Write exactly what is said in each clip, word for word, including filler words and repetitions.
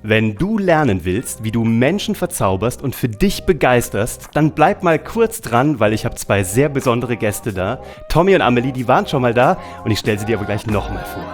Wenn du lernen willst, wie du Menschen verzauberst und für dich begeisterst, dann bleib mal kurz dran, weil ich habe zwei sehr besondere Gäste da. Tommy und Amelie, die waren schon mal da und ich stelle sie dir aber gleich nochmal vor.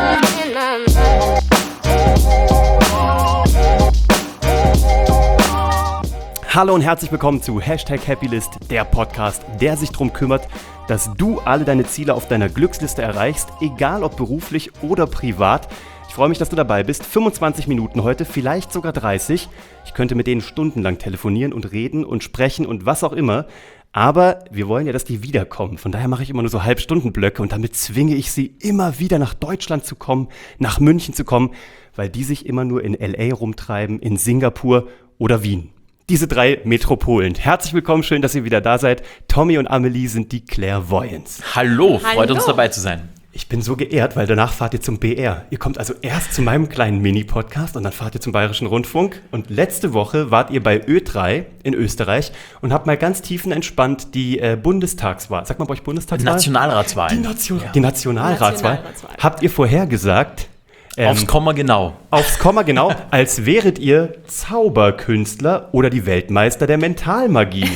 Hallo und herzlich willkommen zu Hashtag Happylist, der Podcast, der sich darum kümmert, dass du alle deine Ziele auf deiner Glücksliste erreichst, egal ob beruflich oder privat. Ich freue mich, dass du dabei bist. fünfundzwanzig Minuten heute, vielleicht sogar dreißig. Ich könnte mit denen stundenlang telefonieren und reden und sprechen und was auch immer. Aber wir wollen ja, dass die wiederkommen. Von daher mache ich immer nur so Halbstundenblöcke und damit zwinge ich sie immer wieder nach Deutschland zu kommen, nach München zu kommen, weil die sich immer nur in L A rumtreiben, in Singapur oder Wien. Diese drei Metropolen. Herzlich willkommen, schön, dass ihr wieder da seid. Tommy und Amelie sind die Clairvoyants. Hallo, freut Hallo. uns dabei zu sein. Ich bin so geehrt, weil danach fahrt ihr zum B R. Ihr kommt also erst zu meinem kleinen Mini-Podcast und dann fahrt ihr zum Bayerischen Rundfunk. Und letzte Woche wart ihr bei Ö drei in Österreich und habt mal ganz tiefenentspannt die äh, Bundestagswahl, sagt man bei euch Bundestagswahl? Nationalratswahl. Die, Nation- ja. die Nationalratswahl. Nationalratswahl. Habt ihr vorhergesagt, Ähm, aufs Komma genau. Aufs Komma genau, als wäret ihr Zauberkünstler oder die Weltmeister der Mentalmagie.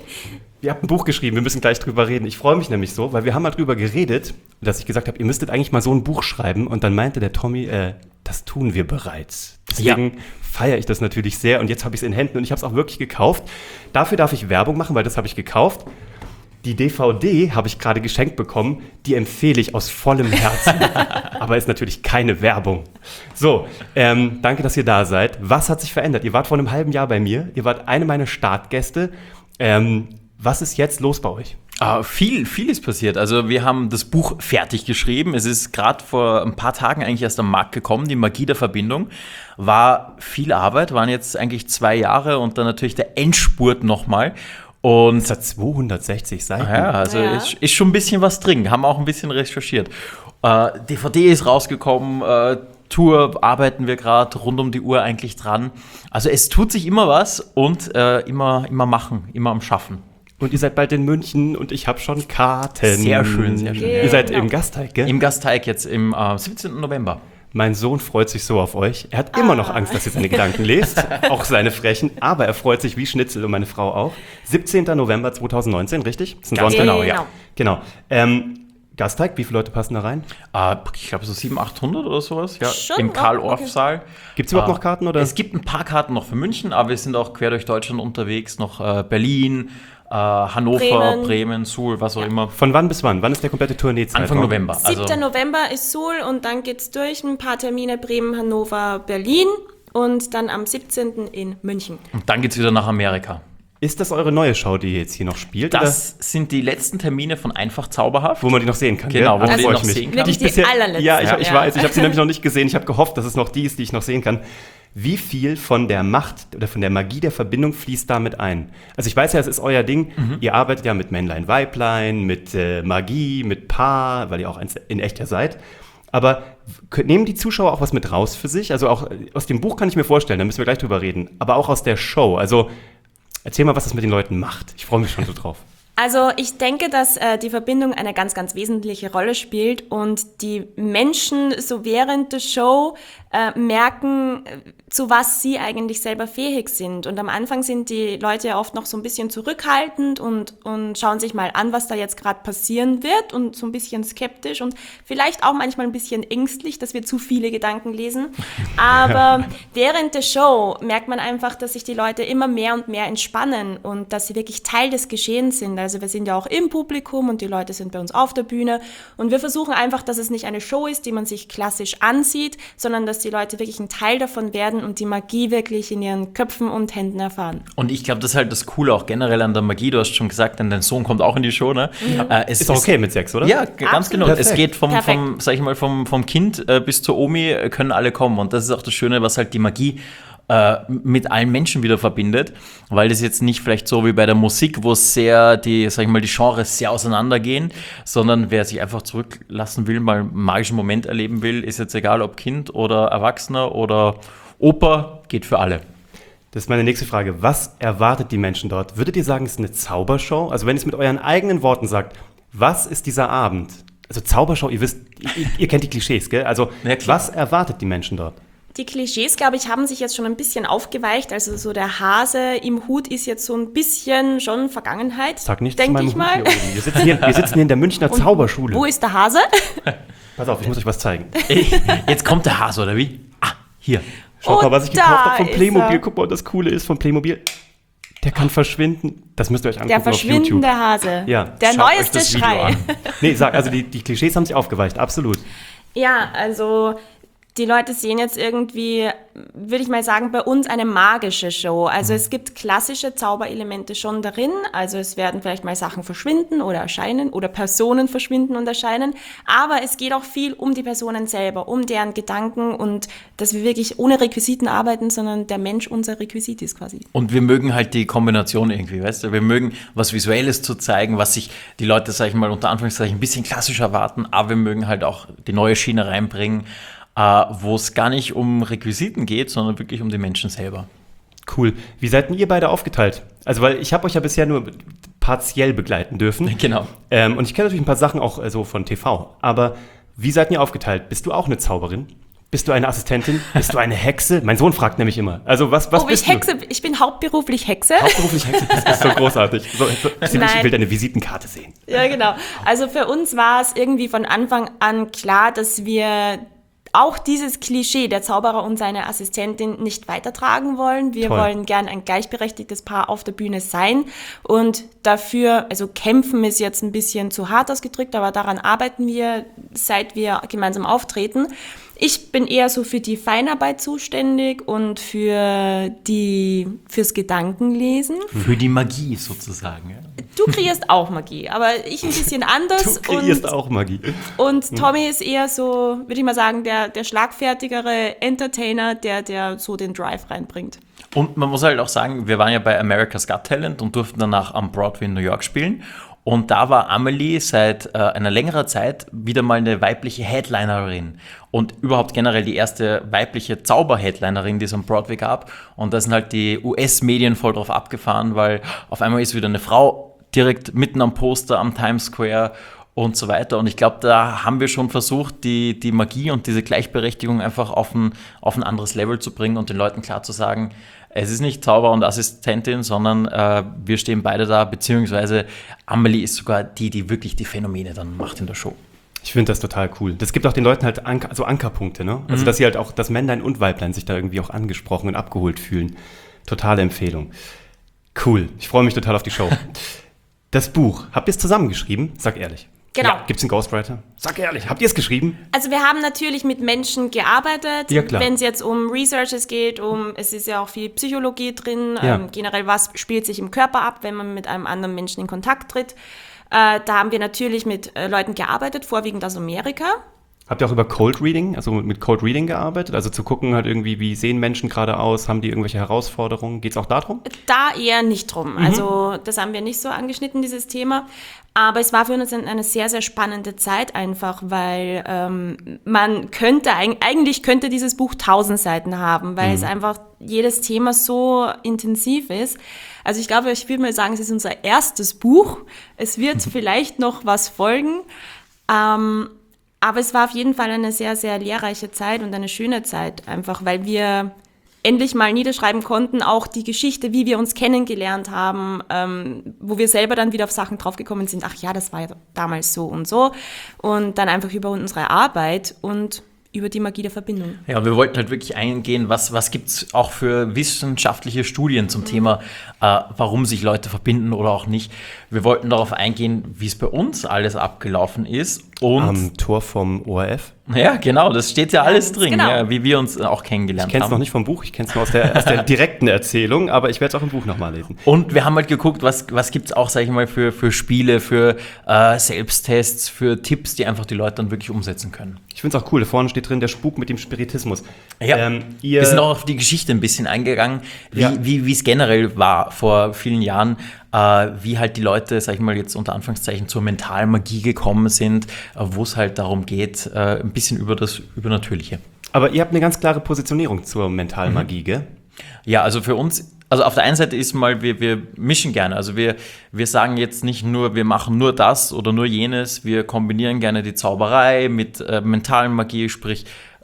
Ihr habt ein Buch geschrieben, wir müssen gleich drüber reden. Ich freue mich nämlich so, weil wir haben mal drüber geredet, dass ich gesagt habe, ihr müsstet eigentlich mal so ein Buch schreiben. Und dann meinte der Tommy, äh, das tun wir bereits. Deswegen ja. feiere ich das natürlich sehr. Und jetzt habe ich es in Händen und ich habe es auch wirklich gekauft. Dafür darf ich Werbung machen, weil das habe ich gekauft. Die D V D habe ich gerade geschenkt bekommen, die empfehle ich aus vollem Herzen, aber ist natürlich keine Werbung. So, ähm, danke, dass ihr da seid. Was hat sich verändert? Ihr wart vor einem halben Jahr bei mir, ihr wart eine meiner Startgäste. Ähm, was ist jetzt los bei euch? Uh, viel, viel ist passiert. Also wir haben das Buch fertig geschrieben. Es ist gerade vor ein paar Tagen eigentlich erst am Markt gekommen. Die Magie der Verbindung war viel Arbeit, waren jetzt eigentlich zwei Jahre und dann natürlich der Endspurt nochmal. Und es hat zweihundertsechzig Seiten. Ja, also ja. Ist, ist schon ein bisschen was drin. Haben auch ein bisschen recherchiert. Äh, D V D ist rausgekommen, äh, Tour arbeiten wir gerade rund um die Uhr eigentlich dran. Also es tut sich immer was und äh, immer, immer machen, immer am Schaffen. Und ihr seid bald in München und ich habe schon Karten. Sehr schön, sehr schön. Genau. Ihr seid im Gasteig, gell? Im Gasteig jetzt im äh, siebzehnten November. Mein Sohn freut sich so auf euch. Er hat immer noch Angst, dass ihr seine Gedanken lest, auch seine Frechen, aber er freut sich wie Schnitzel und meine Frau auch. siebzehnten November zweitausendneunzehn, richtig? Ist ein Sonntag? Genau, ja. Genau. Ähm, Gasteig, wie viele Leute passen da rein? Uh, ich glaube so siebenhundert, achthundert oder sowas. Ja, Schon? im Karl-Orff-Saal. Okay. Gibt es überhaupt uh, noch Karten? Oder? Es gibt ein paar Karten noch für München, aber wir sind auch quer durch Deutschland unterwegs, noch uh, Berlin, uh, Hannover, Bremen, Bremen Suhl, was auch ja. immer. Von wann bis wann? Wann ist der komplette Tourneezeitraum? Anfang November. siebter Also November ist Suhl und dann geht's durch. Ein paar Termine Bremen, Hannover, Berlin und dann am siebzehnten in München. Und dann geht's wieder nach Amerika. Ist das eure neue Show, die ihr jetzt hier noch spielt? Das oder? sind die letzten Termine von Einfach Zauberhaft. Wo man die noch sehen kann. Genau, ja? wo man also die noch sehen kann. Die, die bisher, allerletzte. Ja, ich, ich ja. weiß, ich habe sie nämlich noch nicht gesehen. Ich habe gehofft, dass es noch die ist, die ich noch sehen kann. Wie viel von der Macht oder von der Magie der Verbindung fließt damit ein? Also ich weiß ja, es ist euer Ding. Mhm. Ihr arbeitet ja mit Männlein, Weiblein, mit äh, Magie, mit Paar, weil ihr auch in echt ja seid. Aber nehmen die Zuschauer auch was mit raus für sich? Also auch aus dem Buch kann ich mir vorstellen, da müssen wir gleich drüber reden. Aber auch aus der Show. Also erzähl mal, was das mit den Leuten macht. Ich freue mich schon so drauf. Also ich denke, dass äh, die Verbindung eine ganz, ganz wesentliche Rolle spielt und die Menschen so während der Show äh, merken, zu was sie eigentlich selber fähig sind. Und am Anfang sind die Leute ja oft noch so ein bisschen zurückhaltend und, und schauen sich mal an, was da jetzt gerade passieren wird und so ein bisschen skeptisch und vielleicht auch manchmal ein bisschen ängstlich, dass wir zu viele Gedanken lesen. Aber während der Show merkt man einfach, dass sich die Leute immer mehr und mehr entspannen und dass sie wirklich Teil des Geschehens sind. Also wir sind ja auch im Publikum und die Leute sind bei uns auf der Bühne und wir versuchen einfach, dass es nicht eine Show ist, die man sich klassisch ansieht, sondern dass die Leute wirklich ein Teil davon werden und die Magie wirklich in ihren Köpfen und Händen erfahren. Und ich glaube, das ist halt das Coole auch generell an der Magie. Du hast schon gesagt, denn dein Sohn kommt auch in die Show, ne? Ja. Äh, es ist auch okay mit sechs, oder? Ja, ganz Absolut. genau. Perfekt. Es geht vom, vom, sag ich mal, vom, vom Kind äh, bis zur Omi äh, können alle kommen. Und das ist auch das Schöne, was halt die Magie äh, mit allen Menschen wieder verbindet, weil das jetzt nicht vielleicht so wie bei der Musik, wo sehr die, sag ich mal, die Genres sehr auseinandergehen, sondern wer sich einfach zurücklassen will, mal einen magischen Moment erleben will, ist jetzt egal, ob Kind oder Erwachsener oder Oper, geht für alle. Das ist meine nächste Frage. Was erwartet die Menschen dort? Würdet ihr sagen, es ist eine Zaubershow? Also wenn ihr es mit euren eigenen Worten sagt, was ist dieser Abend? Also Zaubershow, ihr wisst, ihr, ihr kennt die Klischees, gell? Also ja, was erwartet die Menschen dort? Die Klischees, glaube ich, haben sich jetzt schon ein bisschen aufgeweicht. Also so der Hase im Hut ist jetzt so ein bisschen schon Vergangenheit, Sag nicht zu denke meinem ich Hut mal. hier oben. Wir sitzen hier, wir sitzen hier in der Münchner Zauberschule. Wo ist der Hase? Pass auf, ich muss euch was zeigen. Jetzt kommt der Hase, oder wie? Ah, hier. Schaut mal, Und was ich da gekauft habe von ist Playmobil. er. Guck mal, das Coole ist von Playmobil. Der kann verschwinden. Das müsst ihr euch angucken Der auf YouTube. verschwindende Hase. Ja, Der schaut euch neueste das Video Schrei. an. Nee, sag, also die, die Klischees haben sich aufgeweicht, absolut. Ja, also die Leute sehen jetzt irgendwie, würde ich mal sagen, bei uns eine magische Show. Also es gibt klassische Zauberelemente schon darin. Also es werden vielleicht mal Sachen verschwinden oder erscheinen oder Personen verschwinden und erscheinen. Aber es geht auch viel um die Personen selber, um deren Gedanken und dass wir wirklich ohne Requisiten arbeiten, sondern der Mensch unser Requisit ist quasi. Und wir mögen halt die Kombination irgendwie, weißt du? Wir mögen was Visuelles zu zeigen, was sich die Leute, sag ich mal, unter Anführungszeichen ein bisschen klassisch erwarten, aber wir mögen halt auch die neue Schiene reinbringen, äh, wo es gar nicht um Requisiten geht, sondern wirklich um die Menschen selber. Cool. Wie seid denn ihr beide aufgeteilt? Also, weil ich habe euch ja bisher nur partiell begleiten dürfen. Genau. Ähm, und ich kenne natürlich ein paar Sachen auch äh, so von T V. Aber wie seid ihr aufgeteilt? Bist du auch eine Zauberin? Bist du eine Assistentin? Bist du eine Hexe? Mein Sohn fragt nämlich immer. Also, was, was Oh, bist ich Hexe, du? ich bin hauptberuflich Hexe. Hauptberuflich Hexe, das ist so großartig. So, so, ich Nein. will deine Visitenkarte sehen. Ja, genau. Also für uns war es irgendwie von Anfang an klar, dass wir auch dieses Klischee, der Zauberer und seine Assistentin, nicht weitertragen wollen. Wir Toll. wollen gern ein gleichberechtigtes Paar auf der Bühne sein und dafür, also kämpfen ist jetzt ein bisschen zu hart ausgedrückt, aber daran arbeiten wir, seit wir gemeinsam auftreten. Ich bin eher so für die Feinarbeit zuständig und für die, fürs Gedankenlesen. Für die Magie sozusagen. Ja. Du kreierst auch Magie, aber ich ein bisschen anders. Du kreierst und auch Magie. Und Tommy ist eher so, würde ich mal sagen, der, der schlagfertigere Entertainer, der, der so den Drive reinbringt. Und man muss halt auch sagen, wir waren ja bei America's Got Talent und durften danach am Broadway in New York spielen. Und da war Amelie seit äh, einer längeren Zeit wieder mal eine weibliche Headlinerin und überhaupt generell die erste weibliche Zauber-Headlinerin, die es am Broadway gab. Und da sind halt die U S-Medien voll drauf abgefahren, weil auf einmal ist wieder eine Frau direkt mitten am Poster am Times Square und so weiter. Und ich glaube, da haben wir schon versucht, die, die Magie und diese Gleichberechtigung einfach auf ein, auf ein anderes Level zu bringen und den Leuten klar zu sagen, es ist nicht Zauber und Assistentin, sondern äh, wir stehen beide da, beziehungsweise Amelie ist sogar die, die wirklich die Phänomene dann macht in der Show. Ich finde das total cool. Das gibt auch den Leuten halt Anker, so Ankerpunkte, ne? Also, dass sie halt auch, das Männlein und Weiblein sich da irgendwie auch angesprochen und abgeholt fühlen. Totale Empfehlung. Cool. Ich freue mich total auf die Show. Das Buch, habt ihr es zusammengeschrieben? Sag ehrlich. Genau. Ja. Gibt es einen Ghostwriter? Sag ehrlich, habt ihr es geschrieben? Also wir haben natürlich mit Menschen gearbeitet, Ja, klar. wenn es jetzt um Researches geht, um es ist ja auch viel Psychologie drin, Ja. ähm, generell was spielt sich im Körper ab, wenn man mit einem anderen Menschen in Kontakt tritt. Äh, da haben wir natürlich mit äh, Leuten gearbeitet, vorwiegend aus Amerika. Habt ihr auch über Cold Reading, also mit Cold Reading gearbeitet? Also zu gucken halt irgendwie, wie sehen Menschen gerade aus? Haben die irgendwelche Herausforderungen? Geht es auch darum? Da eher nicht drum. Also das haben wir nicht so angeschnitten, dieses Thema. Aber es war für uns eine sehr, sehr spannende Zeit einfach, weil ähm, man könnte, eigentlich könnte dieses Buch tausend Seiten haben, weil es einfach jedes Thema so intensiv ist. Also ich glaube, ich würde mal sagen, es ist unser erstes Buch. Es wird vielleicht noch was folgen. Ähm, aber es war auf jeden Fall eine sehr, sehr lehrreiche Zeit und eine schöne Zeit, einfach weil wir endlich mal niederschreiben konnten, auch die Geschichte, wie wir uns kennengelernt haben, ähm, wo wir selber dann wieder auf Sachen draufgekommen sind, ach ja, das war ja damals so und so. Und dann einfach über unsere Arbeit und über die Magie der Verbindung. Ja, wir wollten halt wirklich eingehen, was, was gibt es auch für wissenschaftliche Studien zum Thema, äh, warum sich Leute verbinden oder auch nicht. Wir wollten darauf eingehen, wie es bei uns alles abgelaufen ist. Und Am Tor vom O R F. ja, genau, das steht ja alles ganz drin, genau. ja, wie wir uns auch kennengelernt Ich kenne es haben. noch nicht vom Buch, ich kenne es nur aus der, aus der direkten Erzählung, aber ich werde es auch im Buch nochmal lesen. Und wir haben halt geguckt, was, was gibt es auch, sag ich mal, für, für Spiele, für äh, Selbsttests, für Tipps, die einfach die Leute dann wirklich umsetzen können. Ich finde es auch cool, da vorne steht drin, der Spuk mit dem Spiritismus. Ja, Ähm, ihr, wir sind auch auf die Geschichte ein bisschen eingegangen, wie Ja. wie wie es generell war vor vielen Jahren, äh, wie halt die Leute, sag ich mal jetzt unter Anführungszeichen, zur Mentalmagie gekommen sind, äh, wo es halt darum geht, äh, ein bisschen über das Übernatürliche. aber ihr habt eine ganz klare Positionierung zur Mentalmagie, gell? Ja, also für uns, also auf der einen Seite ist mal, wir, wir mischen gerne. Also wir, wir sagen jetzt nicht nur, wir machen nur das oder nur jenes, wir kombinieren gerne die Zauberei mit äh, mentalen Magie, sprich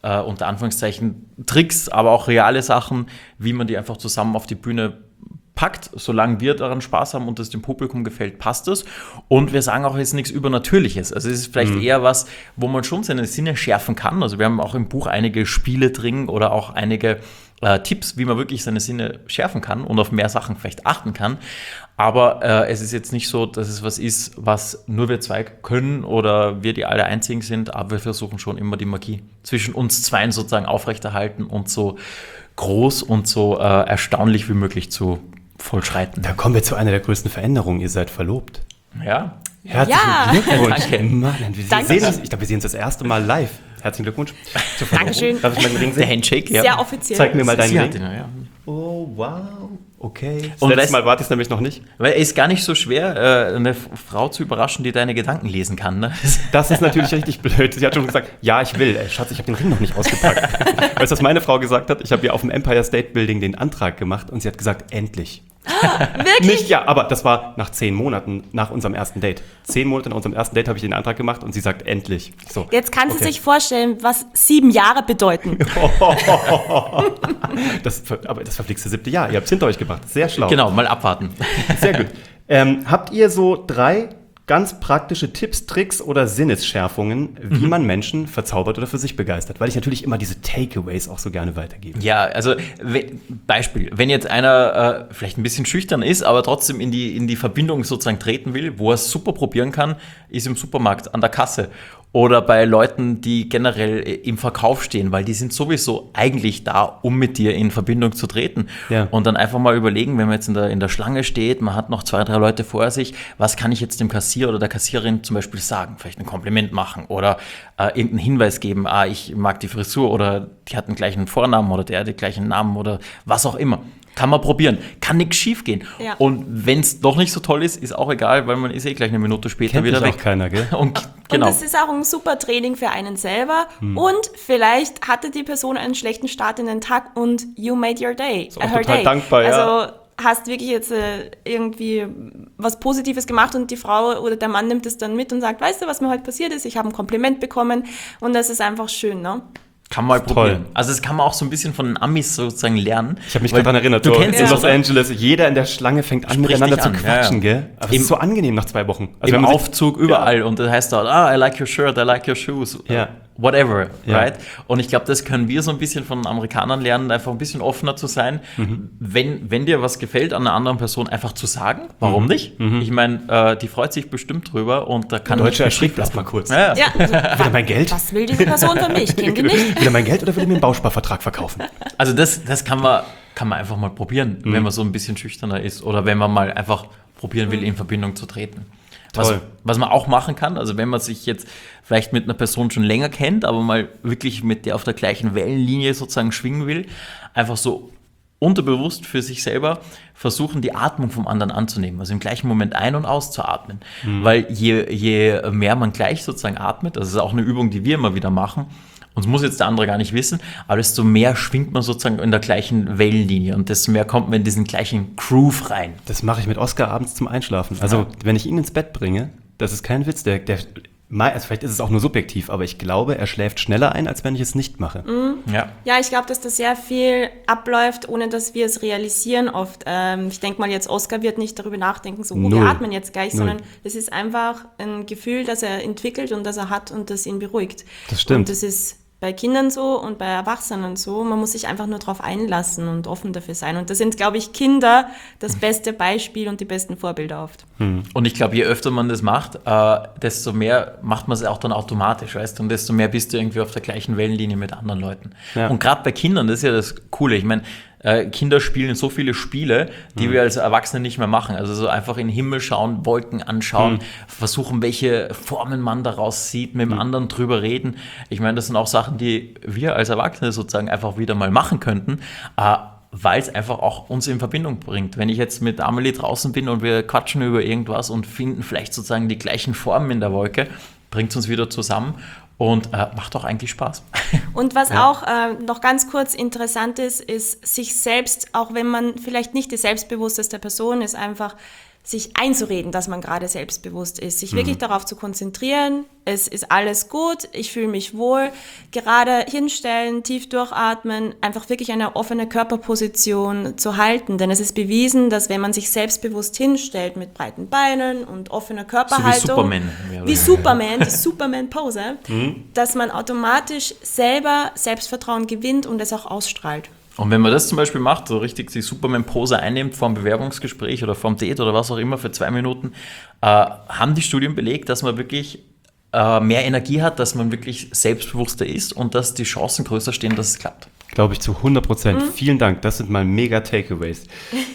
äh, unter Anführungszeichen Tricks, aber auch reale Sachen, wie man die einfach zusammen auf die Bühne packt. Solange wir daran Spaß haben und es dem Publikum gefällt, passt es. Und wir sagen auch, es ist nichts Übernatürliches. Also es ist vielleicht mhm. eher was, wo man schon seine Sinne schärfen kann. Also wir haben auch im Buch einige Spiele drin oder auch einige äh, Tipps, wie man wirklich seine Sinne schärfen kann und auf mehr Sachen vielleicht achten kann. Aber äh, es ist jetzt nicht so, dass es was ist, was nur wir zwei können oder wir die alle Einzigen sind. Aber wir versuchen schon immer die Magie zwischen uns Zweien sozusagen aufrechterhalten und so groß und so äh, erstaunlich wie möglich zu vollschreiten. Da kommen wir zu einer der größten Veränderungen. Ihr seid verlobt. Ja. Herzlichen Ja. Glückwunsch. Danke. Mann, wir Danke. sehen uns, ich glaube, wir sehen uns das erste Mal live. Herzlichen Glückwunsch. zur Verlobung. Dankeschön. Darf ich meinen Ring Der sehen? Handshake, ja. Sehr offiziell. Zeig mir mal deinen Sie Ring. hat ihn, ja. Oh, wow. Okay. Das Und letzte weißt- Mal warte ich es nämlich noch nicht. Weil es ist gar nicht so schwer, äh, eine Frau zu überraschen, die deine Gedanken lesen kann. Ne? Das ist natürlich richtig blöd. Sie hat schon gesagt, ja, ich will. Ey, Schatz, ich habe den Ring noch nicht ausgepackt. Weißt du, was meine Frau gesagt hat? Ich habe ihr auf dem Empire State Building den Antrag gemacht und sie hat gesagt, endlich. Wirklich? Nicht, ja, aber das war nach zehn Monaten nach unserem ersten Date. Zehn Monate nach unserem ersten Date habe ich den Antrag gemacht und sie sagt, endlich. So, Jetzt kann sie okay. sich vorstellen, was sieben Jahre bedeuten. Das, aber das verflixte siebte Jahr. Ihr habt es hinter euch gebracht. Sehr schlau. Genau, mal abwarten. Sehr gut. Ähm, habt ihr so drei ganz praktische Tipps, Tricks oder Sinnesschärfungen, wie man Menschen verzaubert oder für sich begeistert? Weil ich natürlich immer diese Takeaways auch so gerne weitergebe. Ja, also we- Beispiel, wenn jetzt einer äh, vielleicht ein bisschen schüchtern ist, aber trotzdem in die, in die Verbindung sozusagen treten will, wo er es super probieren kann, ist im Supermarkt an der Kasse. Oder bei Leuten, die generell im Verkauf stehen, weil die sind sowieso eigentlich da, um mit dir in Verbindung zu treten. Ja. Und dann einfach mal überlegen, wenn man jetzt in der, in der Schlange steht, man hat noch zwei, drei Leute vor sich, was kann ich jetzt dem Kassierer oder der Kassiererin zum Beispiel sagen? Vielleicht ein Kompliment machen oder äh, irgendeinen Hinweis geben, ah, ich mag die Frisur oder die hat den gleichen Vornamen oder der hat den gleichen Namen oder was auch immer. Kann man probieren. Kann nichts schief gehen. Ja. Und wenn es doch nicht so toll ist, ist auch egal, weil man ist eh gleich eine Minute später Kennt wieder dich weg. auch keiner, gell? Und genau. Und das ist auch ein super Training für einen selber. Und vielleicht hatte die Person einen schlechten Start in den Tag und you made your day. Ist auch äh, her total day. dankbar, ja. Also hast wirklich jetzt äh, irgendwie was Positives gemacht und die Frau oder der Mann nimmt es dann mit und sagt, weißt du, was mir heute passiert ist? Ich habe ein Kompliment bekommen und das ist einfach schön, ne? Kann man mal Toll. probieren. Also das kann man auch so ein bisschen von den Amis sozusagen lernen. Ich habe mich Weil gerade daran erinnert, Du so kennst in es, Los oder? Angeles, jeder in der Schlange fängt an, Spricht miteinander dich zu an, quatschen, ja, ja. gell? Aber es Im- ist so angenehm nach zwei Wochen. Also Im wenn man sich- Aufzug überall und das heißt dort, ah, I like your shirt, I like your shoes, Ja. whatever, Ja. right? Und ich glaube, das können wir so ein bisschen von den Amerikanern lernen, einfach ein bisschen offener zu sein. Mhm. Wenn, wenn dir was gefällt an einer anderen Person, einfach zu sagen, warum Mhm. nicht? Ich meine, äh, die freut sich bestimmt drüber und da kann Deutsche nichts erschrickt schief erst mal kurz. laufen. Ja, Ja, also, Will er mein Geld? was will diese Person von mir? Ich kenne die nicht. Will er mein Geld oder will er mir einen Bausparvertrag verkaufen? Also das, das kann man, kann man einfach mal probieren, Mhm. wenn man so ein bisschen schüchterner ist oder wenn man mal einfach probieren will, in Verbindung zu treten. Was, Toll. was man auch machen kann, also wenn man sich jetzt vielleicht mit einer Person schon länger kennt, aber mal wirklich mit der auf der gleichen Wellenlinie sozusagen schwingen will, einfach so unterbewusst für sich selber versuchen, die Atmung vom anderen anzunehmen, also im gleichen Moment ein- und auszuatmen. Weil je, je mehr man gleich sozusagen atmet, das ist auch eine Übung, die wir immer wieder machen, und das muss jetzt der andere gar nicht wissen, aber desto mehr schwingt man sozusagen in der gleichen Wellenlinie und desto mehr kommt man in diesen gleichen Groove rein. Das mache ich mit Oscar abends zum Einschlafen. Also, Ja. wenn ich ihn ins Bett bringe, das ist kein Witz, der, der also vielleicht ist es auch nur subjektiv, aber ich glaube, er schläft schneller ein, als wenn ich es nicht mache. Ja. Ja, ich glaube, dass da sehr viel abläuft, ohne dass wir es realisieren oft. Ähm, ich denke mal jetzt, Oscar wird nicht darüber nachdenken, so, oh, Null. wir atmen jetzt gleich, Null. sondern es ist einfach ein Gefühl, das er entwickelt und das er hat und das ihn beruhigt. Das stimmt. Und das ist bei Kindern so und bei Erwachsenen so. Man muss sich einfach nur darauf einlassen und offen dafür sein. Und da sind, glaube ich, Kinder das beste Beispiel und die besten Vorbilder oft. Und ich glaube, je öfter man das macht, äh, desto mehr macht man es auch dann automatisch, weißt du? Und desto mehr bist du irgendwie auf der gleichen Wellenlinie mit anderen Leuten. Ja. Und gerade bei Kindern, das ist ja das Coole. Ich meine, äh, Kinder spielen so viele Spiele, die wir als Erwachsene nicht mehr machen. Also so einfach in den Himmel schauen, Wolken anschauen, versuchen, welche Formen man daraus sieht, mit dem anderen drüber reden. Ich meine, das sind auch Sachen, die wir als Erwachsene sozusagen einfach wieder mal machen könnten. Äh, weil es einfach auch uns in Verbindung bringt. Wenn ich jetzt mit Amelie draußen bin und wir quatschen über irgendwas und finden vielleicht sozusagen die gleichen Formen in der Wolke, bringt es uns wieder zusammen und äh, macht auch eigentlich Spaß. Und was auch äh, noch ganz kurz interessant ist, ist sich selbst, auch wenn man vielleicht nicht die selbstbewussteste Person ist, einfach sich einzureden, dass man gerade selbstbewusst ist, sich wirklich darauf zu konzentrieren, es ist alles gut, ich fühle mich wohl, gerade hinstellen, tief durchatmen, einfach wirklich eine offene Körperposition zu halten, denn es ist bewiesen, dass wenn man sich selbstbewusst hinstellt mit breiten Beinen und offener Körperhaltung, So wie Superman. wie Superman, die Superman-Pose, dass man automatisch selber Selbstvertrauen gewinnt und es auch ausstrahlt. Und wenn man das zum Beispiel macht, so richtig die Superman-Pose einnimmt vor einem Bewerbungsgespräch oder vor einem Date oder was auch immer für zwei Minuten, äh, haben die Studien belegt, dass man wirklich äh, mehr Energie hat, dass man wirklich selbstbewusster ist und dass die Chancen größer stehen, dass es klappt. Glaube ich zu hundert Prozent. Mhm. Vielen Dank, das sind mal mega Takeaways.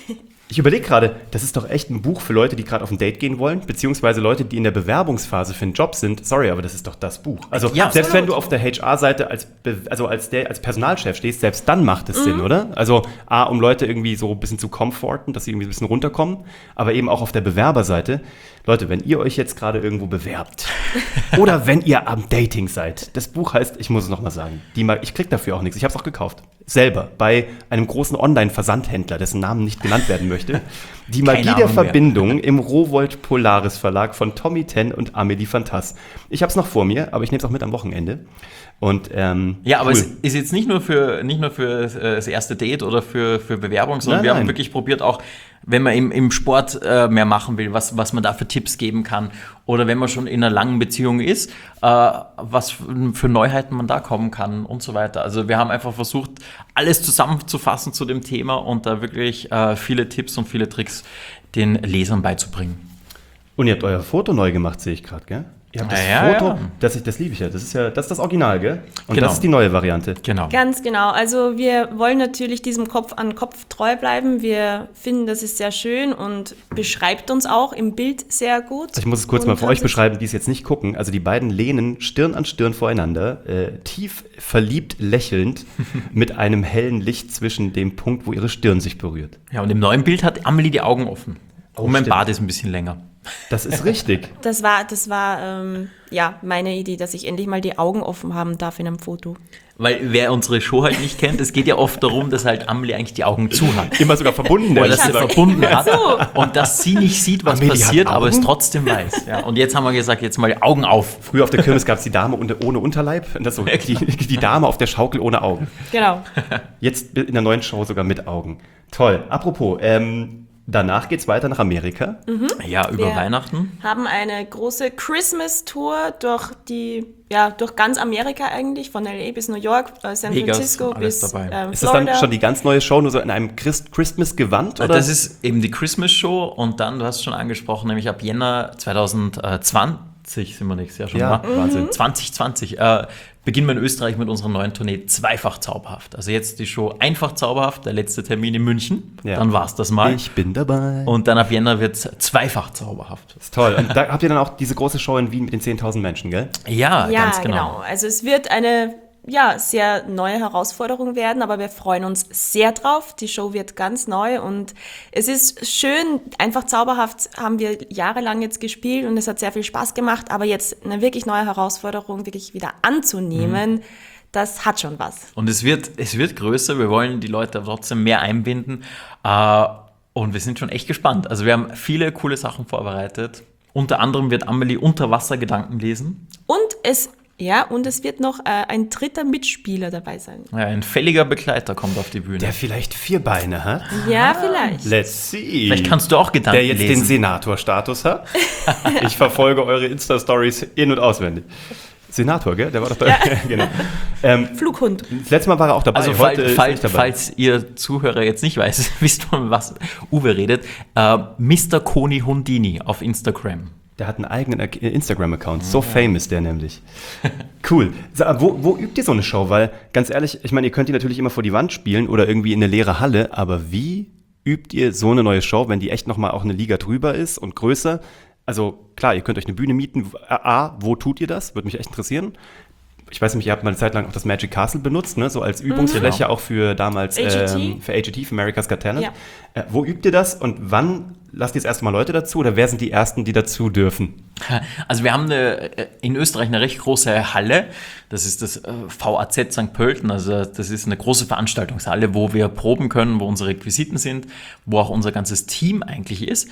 Ich überlege gerade, das ist doch echt ein Buch für Leute, die gerade auf ein Date gehen wollen, beziehungsweise Leute, die in der Bewerbungsphase für einen Job sind. Sorry, aber das ist doch das Buch. Also Ja, selbst absolut. wenn du auf der H R-Seite als, Be- also als, der, als Personalchef stehst, selbst dann macht es Sinn, oder? Also A, um Leute irgendwie so ein bisschen zu comforten, dass sie irgendwie ein bisschen runterkommen, aber eben auch auf der Bewerberseite. Leute, wenn ihr euch jetzt gerade irgendwo bewerbt oder wenn ihr am Dating seid, das Buch heißt, ich muss es nochmal sagen, die Ma- ich krieg dafür auch nichts, ich habe es auch gekauft. Selber, bei einem großen Online-Versandhändler, dessen Namen nicht genannt werden möchte. Die Magie Keine der Ahnung mehr. Verbindung im Rowohlt Polaris Verlag von Tommy Ten und Amelie Fantas. Ich habe es noch vor mir, aber ich nehme es auch mit am Wochenende. Und, ähm, Ja, aber cool. es ist jetzt nicht nur für, nicht nur für äh, das erste Date oder für, für Bewerbung, sondern Nein, wir haben nein. wirklich probiert, auch wenn man im, im Sport äh, mehr machen will, was, was man da für Tipps geben kann. Oder wenn man schon in einer langen Beziehung ist, äh, was für für Neuheiten man da kommen kann und so weiter. Also wir haben einfach versucht, alles zusammenzufassen zu dem Thema und da wirklich äh, viele Tipps und viele Tricks den Lesern beizubringen. Und ihr habt euer Foto neu gemacht, sehe ich gerade, gell? Ihr habt das Ja, ja, Foto, ja. Das, ich, das liebe ich ja. Das ist ja das, ist das Original, gell? Und Genau. das ist die neue Variante. Genau. Ganz genau. Also wir wollen natürlich diesem Kopf an Kopf treu bleiben. Wir finden, das ist sehr schön und beschreibt uns auch im Bild sehr gut. Ich muss es kurz Und mal für haben euch sich- beschreiben, die es jetzt nicht gucken. Also die beiden lehnen Stirn an Stirn voreinander, äh, tief verliebt lächelnd, mit einem hellen Licht zwischen dem Punkt, wo ihre Stirn sich berührt. Ja, und im neuen Bild hat Amelie die Augen offen. Oh, und mein stimmt. Bart ist ein bisschen länger. Das ist richtig. Das war, das war ähm, ja, meine Idee, dass ich endlich mal die Augen offen haben darf in einem Foto. Weil wer unsere Show halt nicht kennt, es geht ja oft darum, dass halt Amelie eigentlich die Augen zu hat. Immer sogar verbunden. Oder ehrlich dass sie gesagt. verbunden hat und dass sie nicht sieht, was Amelie hat passiert, aber es Augen? trotzdem weiß. Ja, und jetzt haben wir gesagt, jetzt mal die Augen auf. Früher auf der Kirmes gab es die Dame ohne ohne Unterleib. Und das so, die, die Dame auf der Schaukel ohne Augen. Genau. Jetzt in der neuen Show sogar mit Augen. Toll. Apropos, ähm, danach geht's weiter nach Amerika. Ja, über Wir Weihnachten. haben eine große Christmas-Tour durch die, ja, durch ganz Amerika eigentlich, von L A bis New York, äh, San Vegas, Francisco alles bis dabei. ähm, Ist das dann Florida. schon die ganz neue Show, nur so in einem Christ Christmas-Gewand? Oder? Das ist eben die Christmas-Show und dann, du hast es schon angesprochen, nämlich ab Jänner zwanzig zwanzig sind wir nächstes Jahr schon, Ja, wa? Wahnsinn. zwanzig zwanzig äh, beginnen wir in Österreich mit unserer neuen Tournee Zweifach Zauberhaft. Also jetzt die Show Einfach Zauberhaft, der letzte Termin in München. Ja. Dann war es das mal. Ich bin dabei. Und dann ab Jänner wird es Zweifach Zauberhaft. Das ist toll. Und da habt ihr dann auch diese große Show in Wien mit den zehntausend Menschen, gell? Ja, Ja, ganz genau. genau. Also es wird eine ja, sehr neue Herausforderung werden, aber wir freuen uns sehr drauf. Die Show wird ganz neu und es ist schön, einfach zauberhaft haben wir jahrelang jetzt gespielt und es hat sehr viel Spaß gemacht, aber jetzt eine wirklich neue Herausforderung wirklich wieder anzunehmen, Mhm. das hat schon was. Und es wird, es wird größer, wir wollen die Leute trotzdem mehr einbinden äh, und wir sind schon echt gespannt. Also wir haben viele coole Sachen vorbereitet. Unter anderem wird Amelie Unterwassergedanken lesen. Und es Ja, und es wird noch äh, ein dritter Mitspieler dabei sein. Ja, ein fälliger Begleiter kommt auf die Bühne. Der vielleicht vier Beine hat. Ja, vielleicht. Let's see. Vielleicht kannst du auch Gedanken Der jetzt lesen. den Senator-Status hat. Ich verfolge eure Insta-Stories in- und auswendig. Senator, gell? Der war doch da. Genau. Ähm, Flughund. das letzte Mal war er auch dabei. Also Heute fall, ist er fall, nicht dabei. falls ihr Zuhörer jetzt nicht weiß, wisst von was Uwe redet, äh, Mister Koni Hundini auf Instagram. Der hat einen eigenen Ac- Instagram-Account. So famous der nämlich. Cool. So, wo, wo übt ihr so eine Show? Weil, ganz ehrlich, ich meine, ihr könnt die natürlich immer vor die Wand spielen oder irgendwie in eine leere Halle, aber wie übt ihr so eine neue Show, wenn die echt nochmal auch eine Liga drüber ist und größer? Also klar, ihr könnt euch eine Bühne mieten. A, wo tut ihr das? Würde mich echt interessieren. Ich weiß nicht, ihr habt mal eine Zeit lang auch das Magic Castle benutzt, ne? So als Übungsfläche Genau. auch für damals A G T. ähm, für A G T, für America's Got Talent. Ja. Äh, wo übt ihr das und wann lasst ihr das erste Mal Leute dazu oder wer sind die Ersten, die dazu dürfen? Also wir haben eine, in Österreich eine recht große Halle, das ist das äh, V A Z Sankt Pölten, also das ist eine große Veranstaltungshalle, wo wir proben können, wo unsere Requisiten sind, wo auch unser ganzes Team eigentlich ist.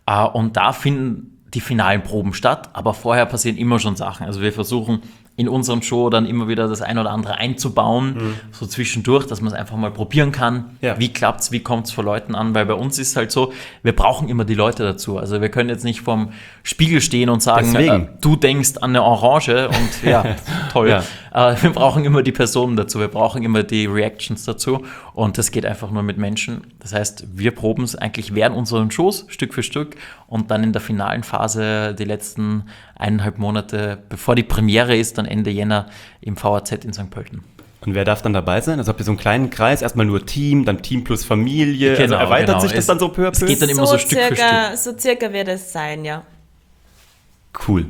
Äh, und da finden die finalen Proben statt, aber vorher passieren immer schon Sachen. Also wir versuchen in unserem Show dann immer wieder das ein oder andere einzubauen, mhm. so zwischendurch, dass man es einfach mal probieren kann. Ja. Wie klappt's, wie kommt's vor Leuten an? Weil bei uns ist halt so, wir brauchen immer die Leute dazu. Also wir können jetzt nicht vorm Spiegel stehen und sagen, äh, du denkst an eine Orange und ja, toll. Ja. Äh, wir brauchen immer die Personen dazu, wir brauchen immer die Reactions dazu und das geht einfach nur mit Menschen. Das heißt, wir proben es eigentlich während unseren Shows, Stück für Stück und dann in der finalen Phase die letzten eineinhalb Monate, bevor die Premiere ist, dann Ende Jänner im V A Z in Sankt Pölten. Und wer darf dann dabei sein? Also habt ihr so einen kleinen Kreis, erstmal nur Team, dann Team plus Familie, genau, also erweitert genau. sich das es, dann so peu à peu? Es geht dann immer so, so Stück circa, für Stück. So circa wird es sein, ja. Cool.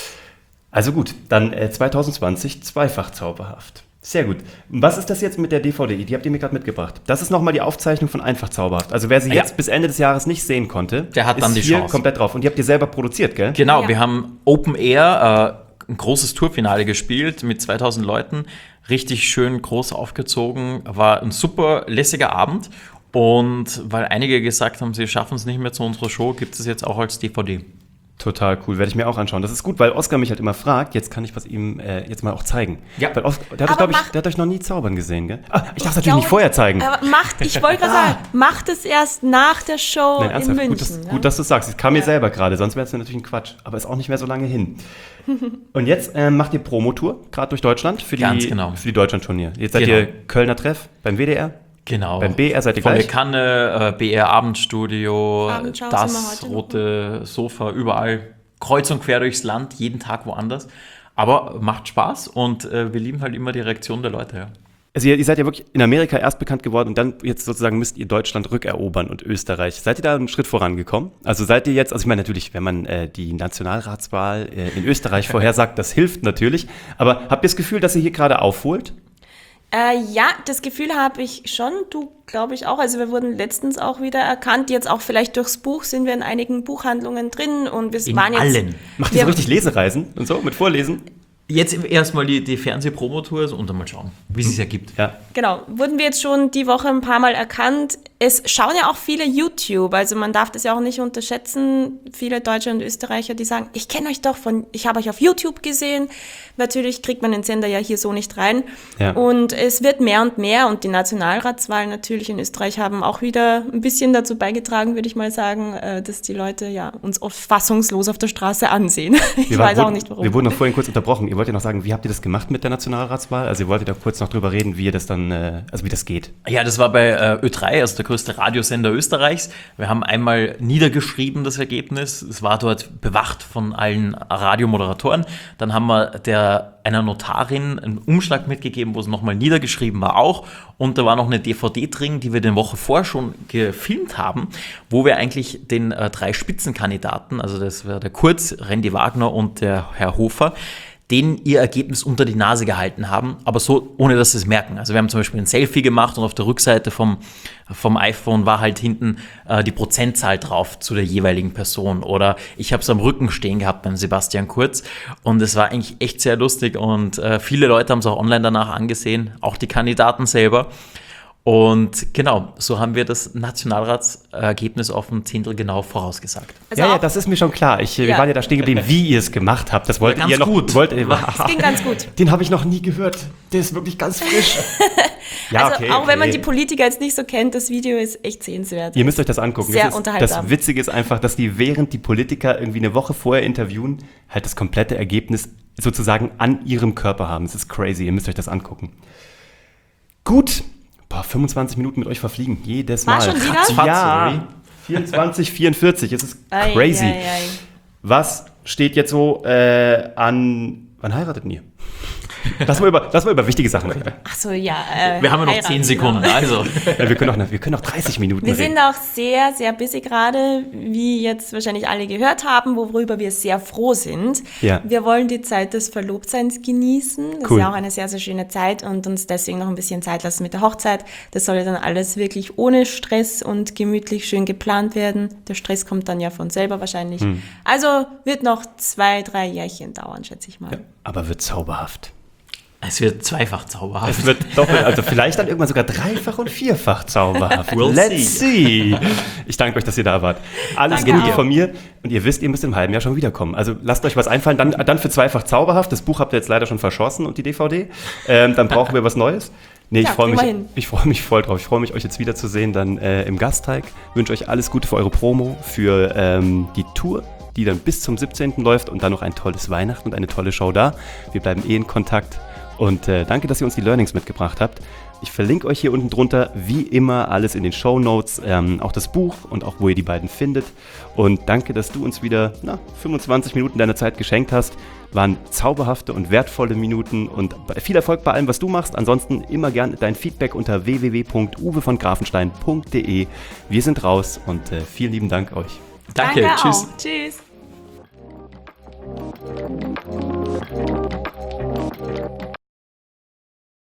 Also gut, dann äh, zwanzig zwanzig zweifach zauberhaft. Sehr gut. Was ist das jetzt mit der D V D? Die habt ihr mir gerade mitgebracht. Das ist nochmal die Aufzeichnung von Einfach Zauberhaft. Also wer sie jetzt ja. bis Ende des Jahres nicht sehen konnte, der hat ist dann die hier Chance. Komplett drauf. Und die habt ihr selber produziert, gell? Genau, ja. wir haben Open Air, äh, ein großes Tourfinale gespielt mit zweitausend Leuten. Richtig schön groß aufgezogen. War ein super lässiger Abend. Und weil einige gesagt haben, sie schaffen es nicht mehr zu unserer Show, gibt es jetzt auch als D V D. Total cool, werde ich mir auch anschauen. Das ist gut, weil Oskar mich halt immer fragt, jetzt kann ich was ihm äh, jetzt mal auch zeigen. Ja. Weil Oskar, der, hat euch, glaub ich, der hat euch noch nie zaubern gesehen, gell? Ah, ich darf es natürlich glaube, nicht vorher zeigen. Aber macht, ich wollte gerade sagen, macht es erst nach der Show. Nein, in München. Gut, dass, ne? gut, dass du es sagst. Ich kam ja. mir selber gerade, sonst wäre es natürlich ein Quatsch. Aber ist auch nicht mehr so lange hin. Und jetzt ähm, macht ihr Promotour, gerade durch Deutschland, für Ganz die, genau. für die Deutschlandtournee. Jetzt seid genau. ihr Kölner Treff beim W D R. Genau. Beim B R seid ihr Volle gleich. Kanne, äh, B R Abendstudio, Abendschau das rote Sofa, überall. Kreuz und quer durchs Land, jeden Tag woanders. Aber macht Spaß und äh, wir lieben halt immer die Reaktion der Leute. Ja. Also ihr, ihr seid ja wirklich in Amerika erst bekannt geworden und dann jetzt sozusagen müsst ihr Deutschland rückerobern und Österreich. Seid ihr da einen Schritt vorangekommen? Also seid ihr jetzt, also ich meine natürlich, wenn man äh, die Nationalratswahl äh, in Österreich vorhersagt, das hilft natürlich. Aber habt ihr das Gefühl, dass ihr hier gerade aufholt? Äh, ja, das Gefühl habe ich schon, du glaube ich auch. Also wir wurden letztens auch wieder erkannt, jetzt auch vielleicht durchs Buch sind wir in einigen Buchhandlungen drin und wir in waren jetzt... allen. Macht ihr so richtig Lesereisen und so mit Vorlesen? Jetzt erstmal die, die Fernsehpromotour und dann mal schauen, wie es sich ergibt. Ja. Genau, wurden wir jetzt schon die Woche ein paar Mal erkannt. Es schauen ja auch viele YouTube, also man darf das ja auch nicht unterschätzen. Viele Deutsche und Österreicher, die sagen, ich kenne euch doch von, ich habe euch auf YouTube gesehen. Natürlich kriegt man den Sender ja hier so nicht rein. Ja. Und es wird mehr und mehr und die Nationalratswahlen natürlich in Österreich haben auch wieder ein bisschen dazu beigetragen, würde ich mal sagen, dass die Leute ja uns oft fassungslos auf der Straße ansehen. Ich wir weiß war, auch nicht, warum. Wir wurden noch vorhin kurz unterbrochen. Ihr wollt ja noch sagen, wie habt ihr das gemacht mit der Nationalratswahl? Also ihr wolltet da kurz noch drüber reden, wie ihr das dann, äh, also wie das geht. Ja, das war bei äh, Ö drei, also der größte Radiosender Österreichs. Wir haben einmal niedergeschrieben das Ergebnis. Es war dort bewacht von allen Radiomoderatoren. Dann haben wir der, einer Notarin einen Umschlag mitgegeben, wo es nochmal niedergeschrieben war auch. Und da war noch eine D V D drin, die wir die Woche vorher schon gefilmt haben, wo wir eigentlich den äh, drei Spitzenkandidaten, also das war der Kurz, Randy Wagner und der Herr Hofer, denen ihr Ergebnis unter die Nase gehalten haben, aber so, ohne dass sie es merken. Also wir haben zum Beispiel ein Selfie gemacht und auf der Rückseite vom, vom iPhone war halt hinten äh, die Prozentzahl drauf zu der jeweiligen Person. Oder ich habe es am Rücken stehen gehabt beim Sebastian Kurz und es war eigentlich echt sehr lustig und äh, viele Leute haben es auch online danach angesehen, auch die Kandidaten selber. Und genau, so haben wir das Nationalratsergebnis auf ein Zehntel genau vorausgesagt. Also ja, ja, das ist mir schon klar. Ich, ja. Wir waren ja da stehen geblieben, wie ihr es gemacht habt. Das wolltet ja, ihr noch gut. Wollt, das ging ganz gut. Den habe ich noch nie gehört. Der ist wirklich ganz frisch. Ja, also okay, auch okay. wenn man die Politiker jetzt nicht so kennt, das Video ist echt sehenswert. Ihr müsst euch das angucken. Sehr das ist, unterhaltsam. Das Witzige ist einfach, dass die, während die Politiker irgendwie eine Woche vorher interviewen, halt das komplette Ergebnis sozusagen an ihrem Körper haben. Das ist crazy. Ihr müsst euch das angucken. Gut. Boah, fünfundzwanzig Minuten mit euch verfliegen. Jedes Mal. War schon wieder? Ja. vierundzwanzig, vierundvierzig. Es ist Ei, crazy. ei, ei. Was steht jetzt so äh, an... Wann heiratet ihr? Lass mal über, lass mal über wichtige Sachen reden. Ach so, ja. Äh, wir haben ja noch heiraten, zehn Sekunden, genau. also. Ja, wir, können auch noch, wir können noch dreißig Minuten Wir reden. sind auch sehr, sehr busy gerade, wie jetzt wahrscheinlich alle gehört haben, worüber wir sehr froh sind. Ja. Wir wollen die Zeit des Verlobtseins genießen. Das Cool. ist ja auch eine sehr, sehr schöne Zeit und uns deswegen noch ein bisschen Zeit lassen mit der Hochzeit. Das soll ja dann alles wirklich ohne Stress und gemütlich schön geplant werden. Der Stress kommt dann ja von selber wahrscheinlich. Hm. Also wird noch zwei, drei Jährchen dauern, schätze ich mal. Ja, aber wird zauberhaft. Es wird zweifach zauberhaft. Es wird doppelt, also vielleicht dann irgendwann sogar dreifach und vierfach zauberhaft. We'll Let's see. Ich danke euch, dass ihr da wart. Alles Danke Gute auch. von mir. Und ihr wisst, ihr müsst im halben Jahr schon wiederkommen. Also lasst euch was einfallen. Dann, dann für zweifach zauberhaft. Das Buch habt ihr jetzt leider schon verschossen und die D V D. Ähm, dann brauchen wir was Neues. Nee, ich Ja, freue mich, immerhin. ich freue mich voll drauf. Ich freue mich, euch jetzt wiederzusehen, dann äh, im Gasteig. Wünsche euch alles Gute für eure Promo, für ähm, die Tour, die dann bis zum siebzehnten läuft und dann noch ein tolles Weihnachten und eine tolle Show da. Wir bleiben eh in Kontakt. Und äh, danke, dass ihr uns die Learnings mitgebracht habt. Ich verlinke euch hier unten drunter, wie immer, alles in den Shownotes, ähm, auch das Buch und auch, wo ihr die beiden findet. Und danke, dass du uns wieder na, fünfundzwanzig Minuten deiner Zeit geschenkt hast. Waren zauberhafte und wertvolle Minuten und viel Erfolg bei allem, was du machst. Ansonsten immer gern dein Feedback unter w w w punkt uwe von grafenstein punkt d e. Wir sind raus und äh, vielen lieben Dank euch. Danke, tschüss. Auch. Tschüss.